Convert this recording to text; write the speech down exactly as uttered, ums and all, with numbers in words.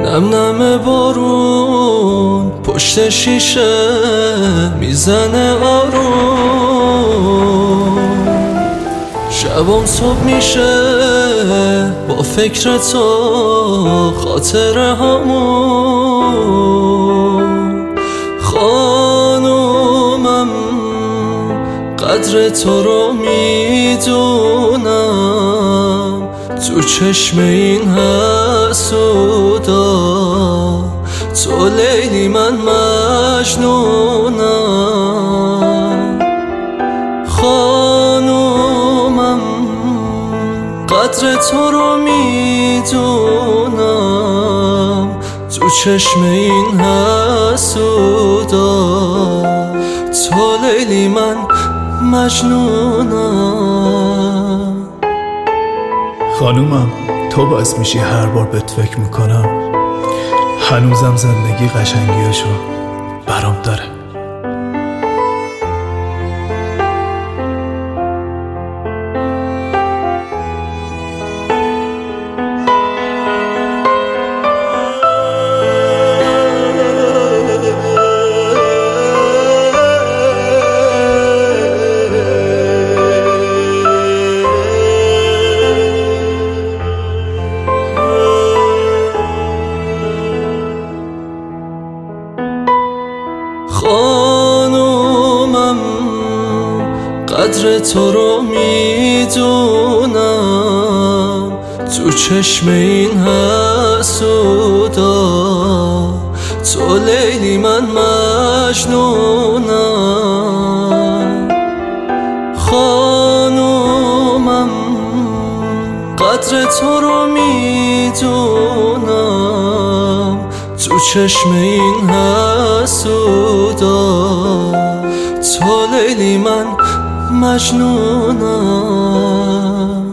نم نم بارون پشت شیشه میزنه آروم، شبم صبح میشه با فکر تو خاطره همون. خانومم قدر تو رو میدونم، تو چشم این حسودا تو لیلی من مجنونم. خانومم قدر تو رو میدونم، تو چشم این حسودا تو لیلی من مجنونم. خانومم تو باعث میشی هر بار بهت فکر میکنم، هنوزم زندگی قشنگیاشو برام داره. خانومم قدر تو رو میدونم، تو چشم این حسودا تو لیلی من مجنونم. خانومم قدر تو رو میدونم، تو چشم این حسودا تو لیلی من مجنونم.